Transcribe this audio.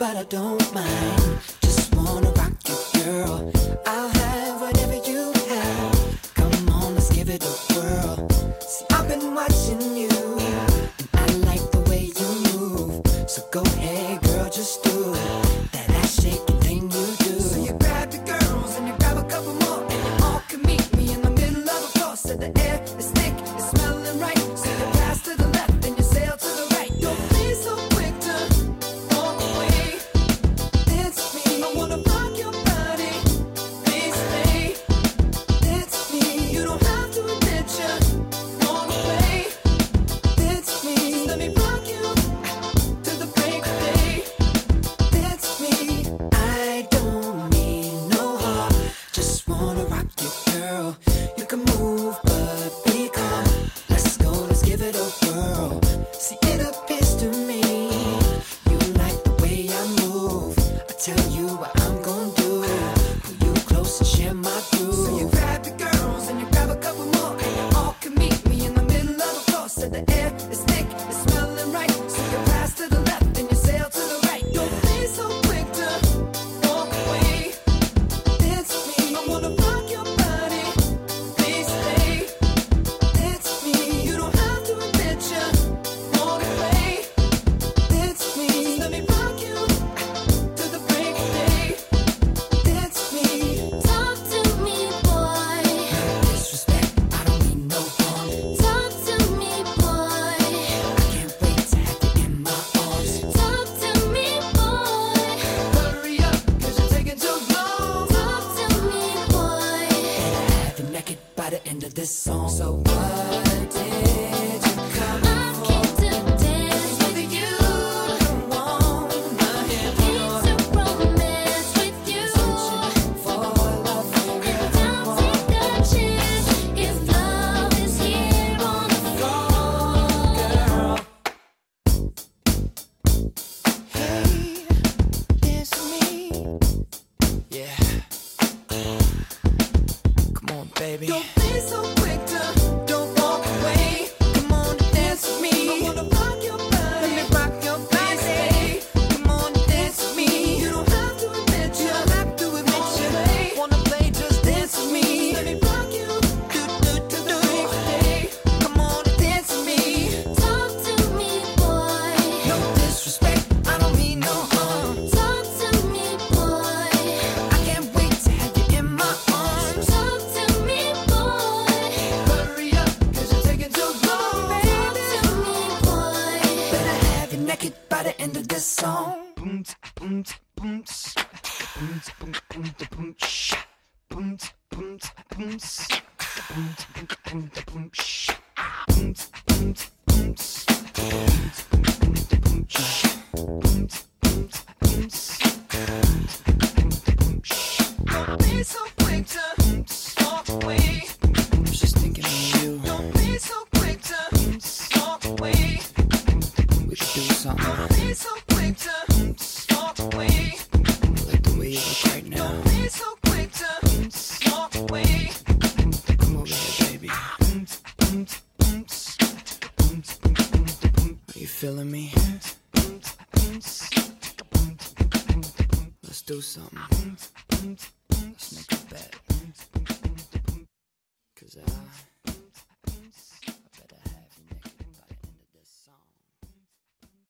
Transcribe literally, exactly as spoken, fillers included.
but I don't mind. Just wanna rock you, girl. I'll have whatever you have. Come on, let's give it a whirl. See, I've been watching you, and I like the way you move. So go ahead, girl, just do that ass shaking thing you do. So you grab the girls and you grab a couple more, and you all can meet me in the middle of the floor. So the air is thick, it's smelling right. So you pass to the left and you sail to the right. Don't be so quick to walk away. It's me, I wanna rock your body. Please stay. It's me, you don't have to admit you want to play. It's me, just let me rock you to the break of day. It's me, I don't mean no harm. Just wanna rock you, girl. You can move, but be calm. Let's go, let's give it a whirl. See, it appears to me you like the way I move. I tell you what I'm gonna do. Pull you close and share my groove. So you grab the girls and you grab a couple more, and you all can meet me in the middle of the floor. So the air is thick, it's smelling right. So you pass to the left and you sail to the right. Don't be so quick to walk away. It's me, I wanna rock your body. Please stay. It's me, you don't have to admit you want to play. It's me, just let me rock you to the break of day. It's me. Talk to me, boy. Disrespect, I don't mean no harm. Talk to me, boy. I can't wait to have you in my arms. Talk to me, boy. Hurry up, cause you're taking too long. Talk to me, boy. Have you naked by the end of this song. So what did you come I came to dance with you. wanna hear Came to romance with you. for love for And don't take a chance if love is here on the floor. girl? Hey, it's me. Yeah. Come on, baby. Don't be so quick to don't walk away. Come on and dance with me. I wanna rock your body. Let me rock your body. Come on and dance with me. You don't have to admit you don't have to admit you wanna play. Just dance with me. Let me rock you. Do do do do. Come on and dance with me. Talk to me, boy. No disrespect, I don't mean no harm. Talk to me, boy. I can't wait to have you in my arms. Talk to me, boy. Hurry up, cause you're taking too long, Talk baby. to me, boy. Better have you naked by the end of this song. Boom, boom, boom, boom, boom, boom, boom, sh, boom, boom, boom, s, boom, boom, boom, boom, sh, boom, boom, boom, s, boom, boom, boom, sh, boom, boom, boom, s, boom, boom, boom, sh. Don't be so quick to walk away. I was just thinking of you. Don't be so quick to walk away. We should do something Don't be so quick to walk away. like the way you look right now. Don't be so quick to walk away. Come over here, baby. Are you feeling me? Let's do something. Let's make a bet. Cause I